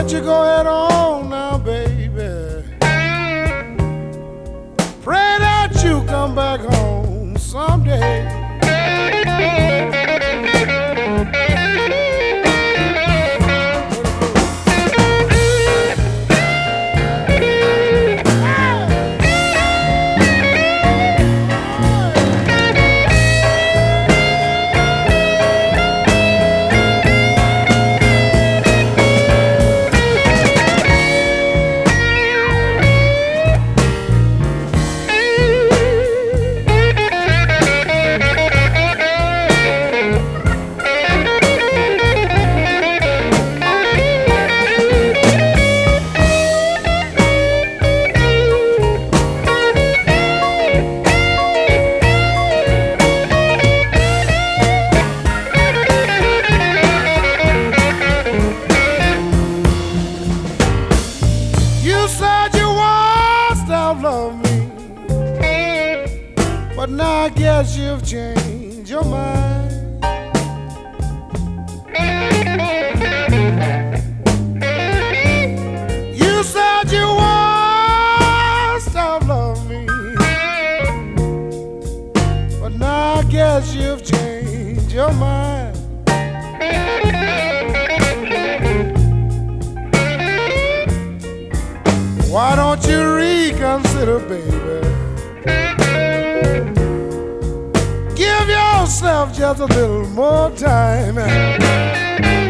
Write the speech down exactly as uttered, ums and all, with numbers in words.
don't you go ahead on now, baby. Pray that you come back home someday. You said you once still love me, but now I guess you've changed your mind. You said you once still love me, but now I guess you've changed your mind. Why don't you reconsider, baby? Give yourself just a little more time.